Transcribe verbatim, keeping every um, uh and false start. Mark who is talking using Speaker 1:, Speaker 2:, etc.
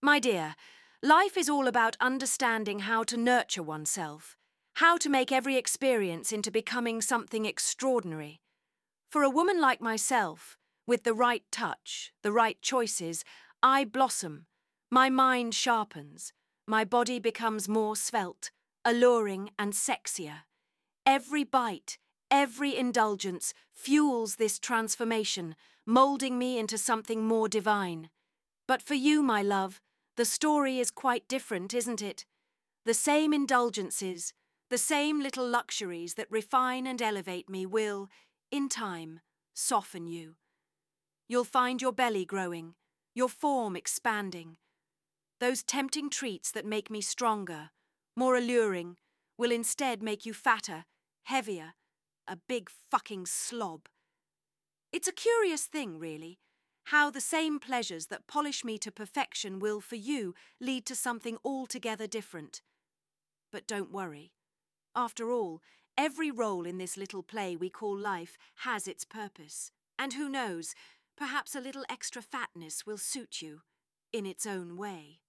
Speaker 1: My dear, life is all about understanding how to nurture oneself, how to make every experience into becoming something extraordinary. For a woman like myself, with the right touch, the right choices, I blossom, my mind sharpens, my body becomes more svelte, alluring and sexier. Every bite, every indulgence fuels this transformation, moulding me into something more divine. But for you, my love, the story is quite different, isn't it? The same indulgences, the same little luxuries that refine and elevate me will, in time, soften you. You'll find your belly growing, your form expanding. Those tempting treats that make me stronger, more alluring, will instead make you fatter, heavier, a big fucking slob. It's a curious thing, really, how the same pleasures that polish me to perfection will, for you, lead to something altogether different. But don't worry. After all, every role in this little play we call life has its purpose. And who knows, perhaps a little extra fatness will suit you, in its own way.